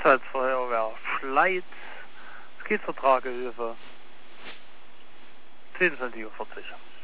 Einsatzfeuerwehr Schleiz, es geht zur Tragehilfe, 22:40 Uhr.